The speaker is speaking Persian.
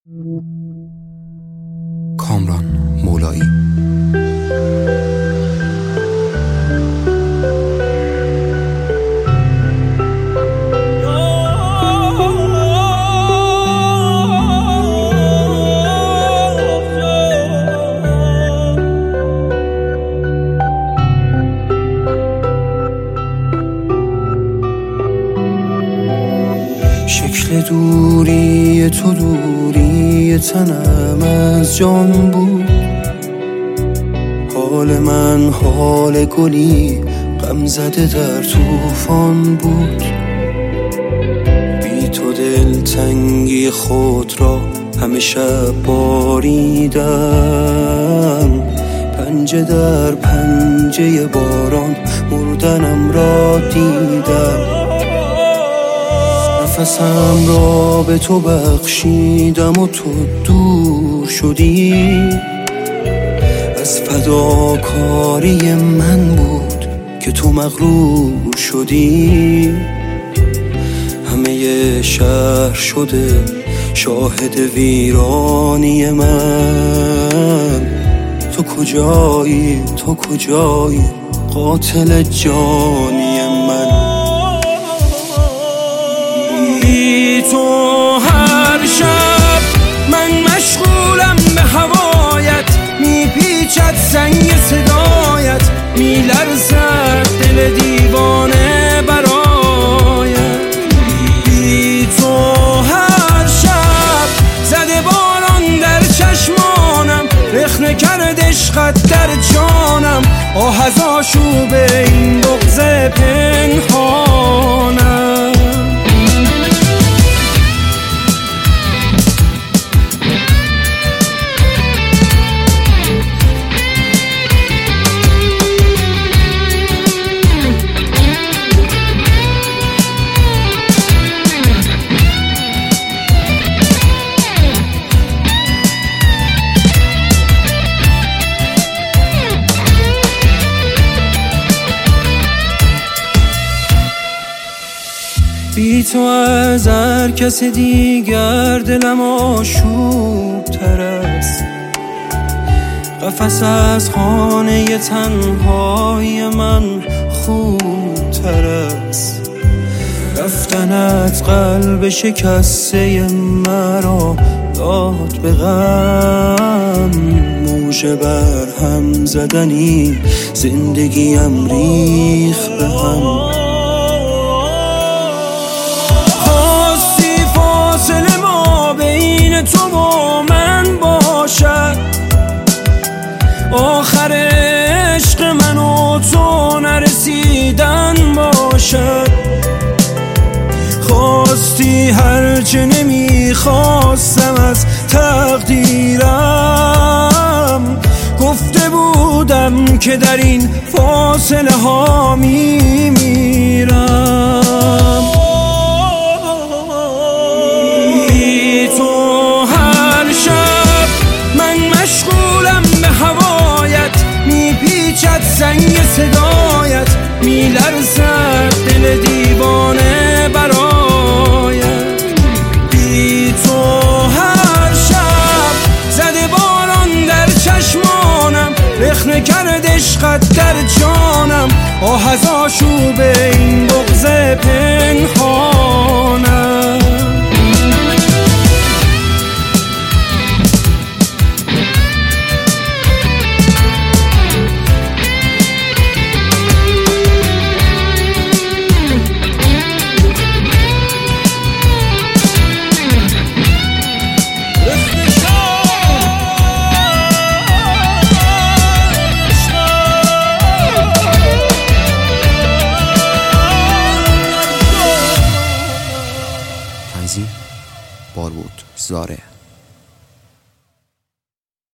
کامران مولایی. شکل دوری تو دوری تنم از جان بود، حال من حال گلی غم زده در طوفان بود. بی تو دلتنگی خود را همه شب باریدم، پنجه در پنجه باران مردنم را دیدم. نفسم را به تو بخشیدم و تو دور شدی، از فداکاری من بود که تو مغرور شدی. همه شهر شده شاهد ویرانی من، تو کجایی تو کجایی قاتل جانی من. تو هر شب من مشغولم به هوایت، میپیچد سنگ صدایت، میلرزد دل دیوانه برایت. بی تو هر شب زده باران در چشمانم، رخنه کرد عشقت در جانم، آه از آشوب این بغض پنهانم. بی تو از هر کس دیگر دلم آشوب تر است، قفس از خانه تنهای من خوب تر است. رفتنت قلب شکسته مرا داد به غم، موج بر هم زدنی زندگیم ریخت به هم. تو با من باشد، آخر عشق من و تو نرسیدن باشد. خواستی هرچه نمیخواستم از تقدیرم، گفته بودم که در این فاصله ها میمیرم. سنگ صدایت میلرزد دل دیوانه برایت. بی تو هر شب زده باران در چشمانم، رخنه کرد عشقت در جانم، آه از آشوب این بغض پنهانم. بارود زاره.